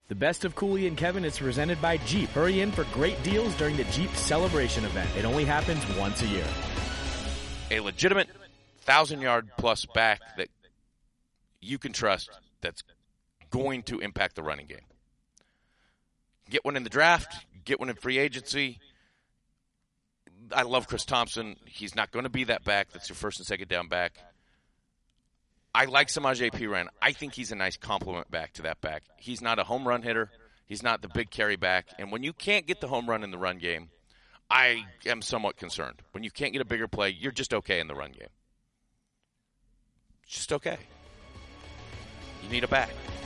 The Best of Cooley and Kevin is presented by Jeep. Hurry in for great deals during the Jeep Celebration event. It only happens once a year. A legitimate 1,000-yard-plus back that you can trust that's going to impact the running game. Get one in the draft. Get one in free agency. I love Chris Thompson. He's not going to be that back that's your first and second down back. I like Samaje Perine. I think he's a nice complement back to that back. He's not a home run hitter. He's not the big carry back. And when you can't get the home run in the run game, I am somewhat concerned. When you can't get a bigger play, you're just okay in the run game. Just okay. You need a back.